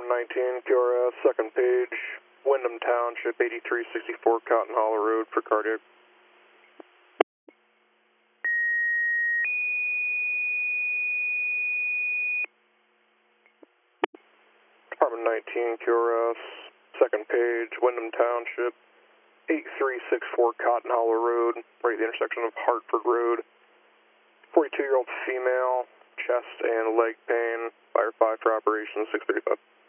19, QRS, second page, Wyndham Township, 8364 Cotton Hollow Road for cardiac. Department 19, QRS, second page, Wyndham Township, 8364 Cotton Hollow Road, right at the intersection of Hartford Road. 42-year-old female, chest and leg pain, fire 5 for operation 635.